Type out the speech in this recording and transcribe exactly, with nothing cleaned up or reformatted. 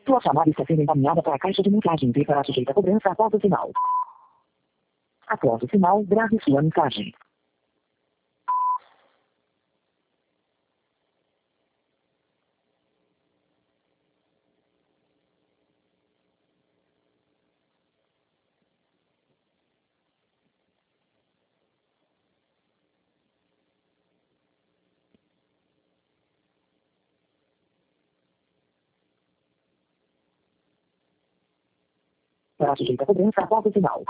Sua chamada está sendo encaminhada para a caixa de mensagem e será sujeita a cobrança após o sinal. Após o sinal, grave sua mensagem. Será sujeita a cobrança após o sinal.